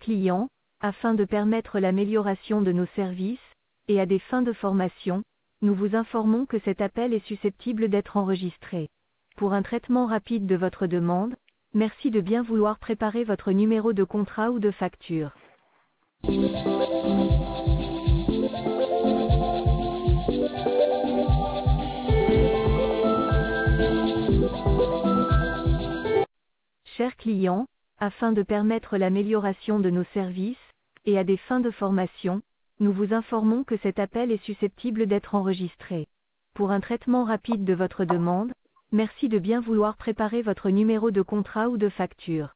client, afin de permettre l'amélioration de nos services, et à des fins de formation, nous vous informons que cet appel est susceptible d'être enregistré. Pour un traitement rapide de votre demande, merci de bien vouloir préparer votre numéro de contrat ou de facture. Chers clients, afin de permettre l'amélioration de nos services, et à des fins de formation, nous vous informons que cet appel est susceptible d'être enregistré. Pour un traitement rapide de votre demande, merci de bien vouloir préparer votre numéro de contrat ou de facture.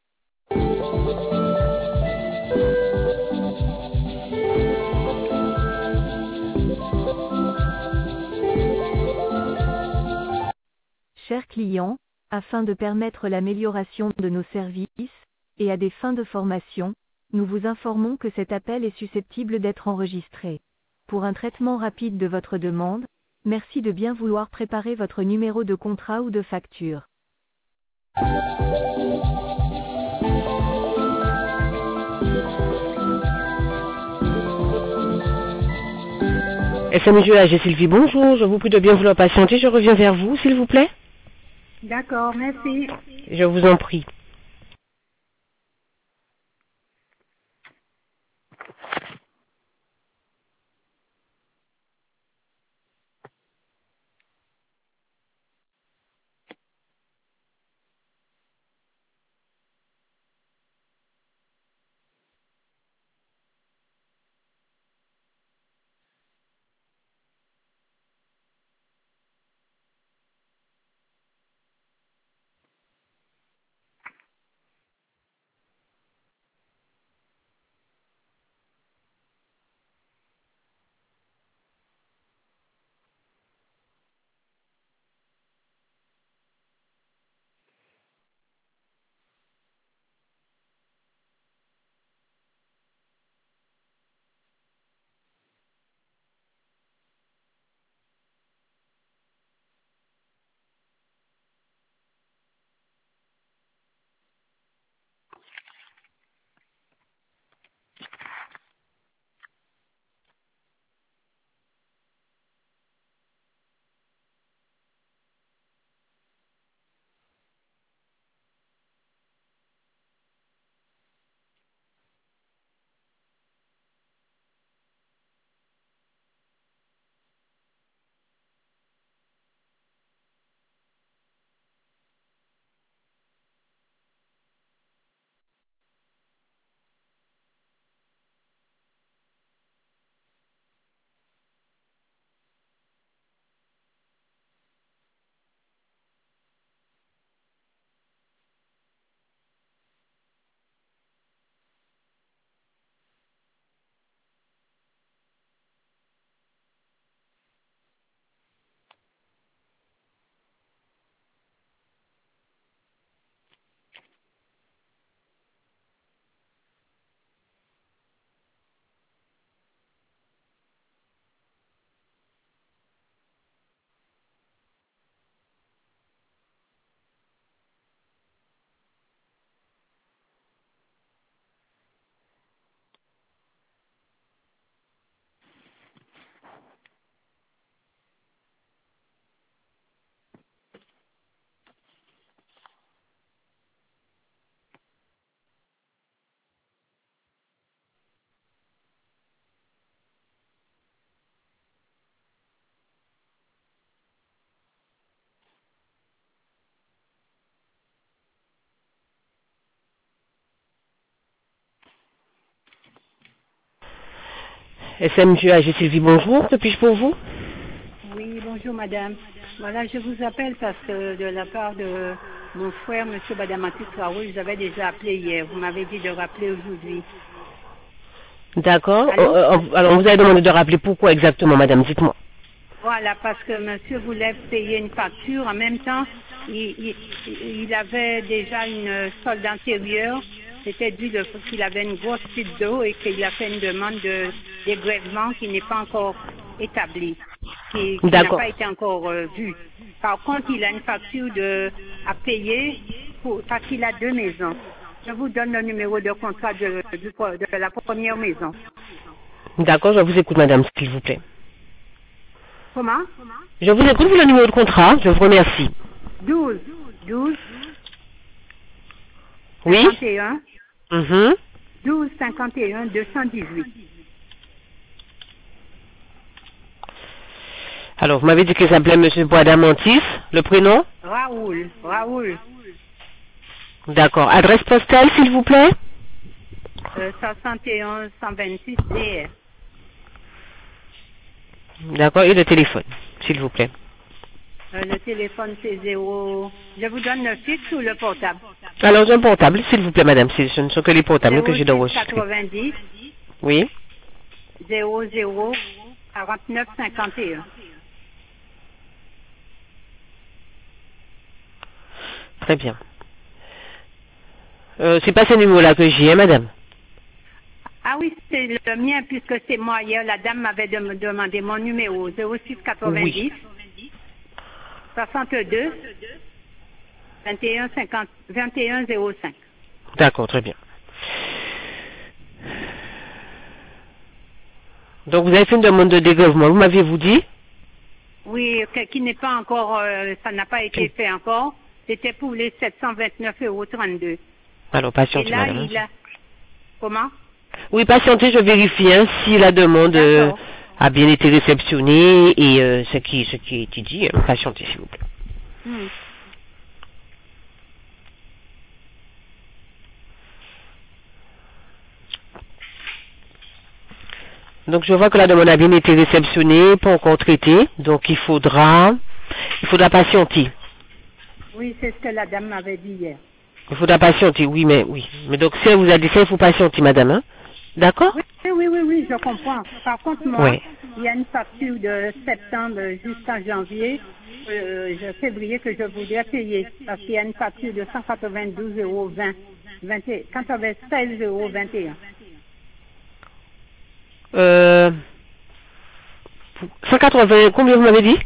Chers clients, afin de permettre l'amélioration de nos services, et à des fins de formation, nous vous informons que cet appel est susceptible d'être enregistré. Pour un traitement rapide de votre demande, merci de bien vouloir préparer votre numéro de contrat ou de facture. SMG AG Sylvie, bonjour, je vous prie de bien vouloir patienter, je reviens vers vous, s'il vous plaît. D'accord, merci. Je vous en prie. SMG AG Sylvie, bonjour, que puis-je pour vous? Oui, bonjour madame. Voilà, je vous appelle parce que de la part de mon frère, monsieur Badamati Traoré, je vous avais déjà appelé hier. Vous m'avez dit de rappeler aujourd'hui. D'accord. Allô? Alors, on vous avez demandé de rappeler pourquoi exactement, madame, dites-moi. Voilà, parce que monsieur voulait payer une facture. En même temps, il avait déjà une solde antérieure. C'était dû de qu'il avait une grosse fuite d'eau et qu'il a fait une demande de dégrèvement qui n'est pas encore établie, qui n'a pas été encore vue. Par contre, il a une facture à payer parce qu'il a 2 maisons. Je vous donne le numéro de contrat de la première maison. D'accord, je vous écoute, madame, s'il vous plaît. Comment? Je vous écoute pour le numéro de contrat, je vous remercie. 12 Oui? 51 Mhm. 12 51 218. Alors, vous m'avez dit qu'il s'appelait Monsieur Boadamantis, le prénom? Raoul. D'accord. Adresse postale, s'il vous plaît? 61 126 DR. D'accord, et le téléphone, s'il vous plaît. Le téléphone c'est 0. Je vous donne le fixe ou le portable? Alors, un portable, s'il vous plaît, madame. Ce ne sont que les portables que j'ai d'enregistrer. 90 Oui? 00 49 51. Très bien. C'est pas ce numéro-là que j'ai, hein, madame? Ah oui, c'est le mien puisque c'est moi. Hier, la dame m'avait demandé mon numéro 06 90 Oui. 62 21 50 21 05. D'accord, très bien. Donc, vous avez fait une demande de dégrèvement, vous m'aviez-vous dit? Oui, qui n'est pas encore, ça n'a pas été fait encore. C'était pour les 729,32 €. Alors, Et patientez, là, madame. il a... Comment? Oui, patientez, je vérifie hein, si la demande D'accord. a bien été réceptionnée et ce qui est dit. Patientez, s'il vous plaît. Hmm. Donc, je vois que la demande a bien été réceptionnée, pas encore traitée. Donc, il faudra patienter. Oui, c'est ce que la dame m'avait dit hier. Il faudra patienter, oui. Mais donc, si elle vous a dit ça, il faut patienter, madame. Hein? D'accord? Oui, je comprends. Par contre, moi, Oui. il y a une facture de septembre jusqu'à janvier, février que je voudrais payer. Parce qu'il y a une facture de 192,20 €, 96,21 €. 180, combien vous m'avez dit?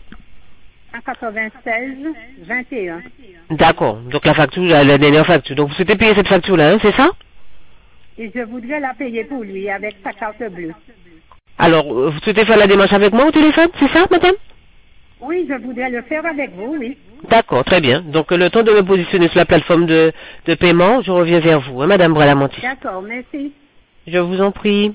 196,21 €. D'accord. Donc, la facture, la dernière facture. Donc, vous souhaitez payer cette facture-là, hein, c'est ça? Et je voudrais la payer pour lui avec sa carte bleue. Alors, vous souhaitez faire la démarche avec moi au téléphone, c'est ça, madame? Oui, je voudrais le faire avec vous, oui. D'accord, très bien. Donc, le temps de me positionner sur la plateforme de paiement, je reviens vers vous, hein, madame Bradamanti. D'accord, merci. Je vous en prie.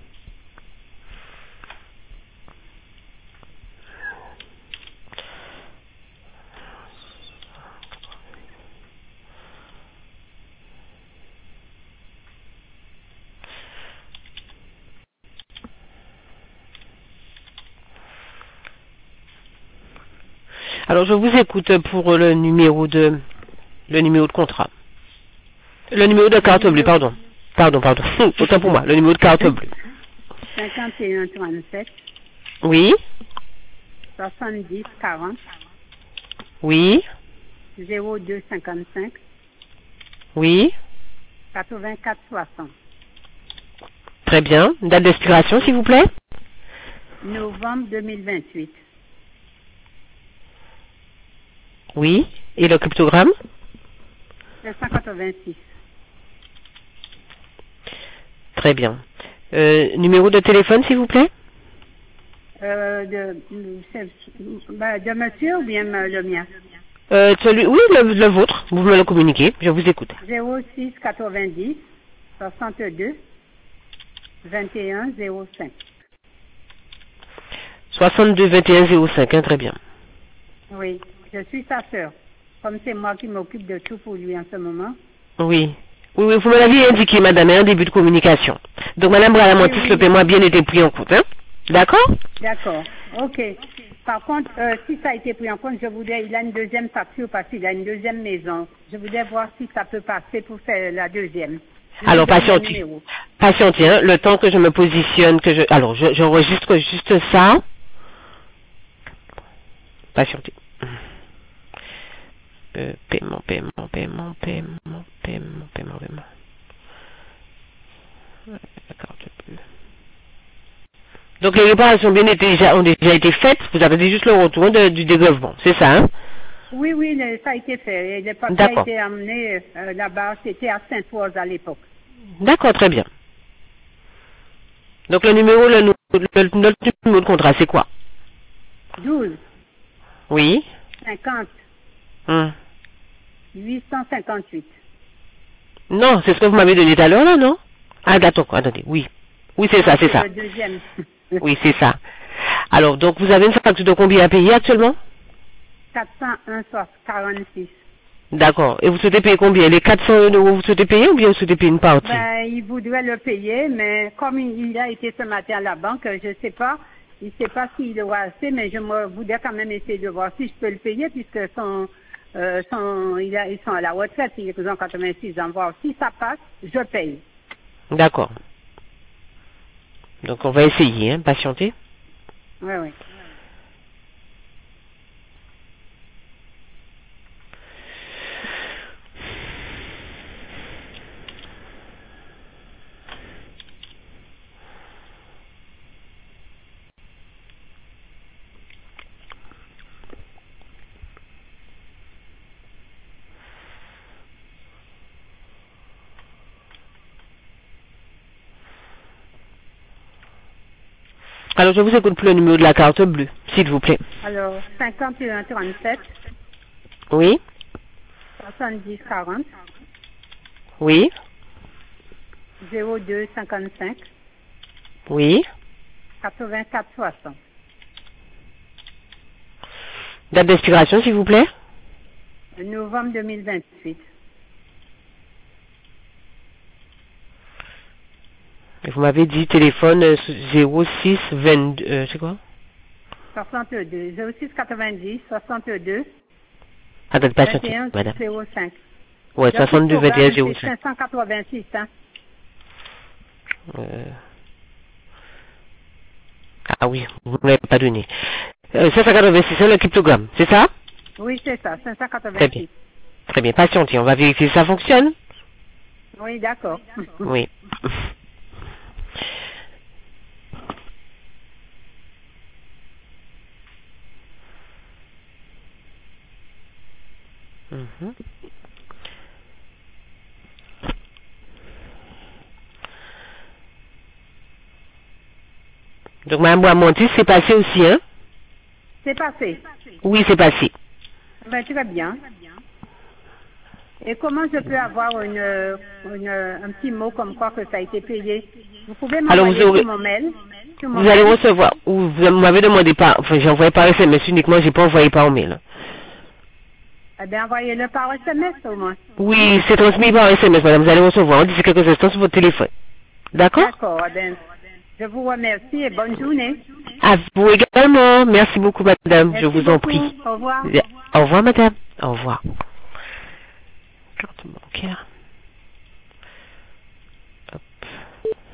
Alors, je vous écoute pour le numéro de contrat. Le numéro de carte bleue, pardon. Pardon. Autant pour moi, le numéro de carte bleue. 51 37 Oui, 70 40 oui, 02 55 oui. 84 60. Très bien. Date d'expiration, s'il vous plaît. Novembre 2028. Oui. Et le cryptogramme? 786. Très bien. Numéro de téléphone, s'il vous plaît? De monsieur ou bien le mien? Oui, le vôtre. Vous me le communiquez. Je vous écoute. 06 90 62 21 05. 62 21 05, hein, très bien. Oui, je suis sa sœur. Comme c'est moi qui m'occupe de tout pour lui en ce moment. Oui, vous me l'aviez indiqué, madame, un début de communication. Donc, madame Bradamantis, Oui. le paiement a bien été pris en compte, hein? D'accord? D'accord, ok. Par contre, si ça a été pris en compte, il a une deuxième facture parce qu'il a une deuxième maison. Je voudrais voir si ça peut passer pour faire la deuxième. Alors, patientez. Patientez, hein, le temps que je me positionne, alors, j'enregistre juste ça. Patientez. Paiement. La carte bleue. Donc les réparations ont déjà été faites, vous avez juste le retour du dégrèvement, c'est ça, hein? Oui, oui, ça a été fait. Et le papier a D'accord. été amené là-bas. C'était à Sainte-Rose à l'époque. D'accord, très bien. Donc le numéro, notre numéro de contrat, c'est quoi? 12 Oui. 50 Hum. 858. Non, c'est ce que vous m'avez donné tout à l'heure, là, non? Ah, d'accord, attendez, oui. Oui, c'est ça, c'est ça. Le deuxième. Oui, c'est ça. Alors, donc, vous avez une facture de combien à payer actuellement? 401,46. D'accord. Et vous souhaitez payer combien? Les 400 euros, vous souhaitez payer ou bien vous souhaitez payer une partie? Ben, il voudrait le payer, mais comme il a été ce matin à la banque, je ne sais pas. Il ne sait pas s'il aura assez, mais je voudrais quand même essayer de voir si je peux le payer, puisque ils sont à la retraite, ils ont 86 ans. Voir si ça passe, je paye. D'accord. Donc, on va essayer, hein, patienter. Oui, oui. Alors, je vous écoute pour le numéro de la carte bleue, s'il vous plaît. Alors, 51 37 Oui? 70 40 Oui? 02 55 Oui? 84 60. Date d'expiration, s'il vous plaît? Novembre 2028. Et vous m'avez dit téléphone 06 22, c'est quoi? 62 06 90 62 Attendez, patientez, 21 madame. 05. Ouais, Le 62 21 programme, 05. c'est 586, hein. Ah oui, vous ne m'avez pas donné. 586, c'est le cryptogramme, c'est ça? Oui, c'est ça, Très bien. 586. Très bien, patientez, on va vérifier si ça fonctionne. Oui, d'accord. Oui. Mhm. Donc, Mme Boismontis, c'est passé aussi, hein? C'est passé. Oui, c'est passé. Ben, très bien. Et comment je peux avoir un petit mot comme quoi que ça a été payé? Vous pouvez Alors, m'envoyer sur mon mail. Sur mon vous allez mail. recevoir, ou vous m'avez demandé par, enfin, j'ai envoyé par SMS uniquement, j'ai pas envoyé par mail. Eh bien, envoyez-le par SMS au moins. Oui, c'est transmis par SMS, madame, vous allez recevoir, d'ici quelques instants sur votre téléphone. D'accord? D'accord. Eh bien, je vous remercie et bonne journée. À vous également. Merci beaucoup, madame. Je Merci vous en beaucoup. prie. Au revoir. Au revoir, madame. Au revoir. Carte bancaire.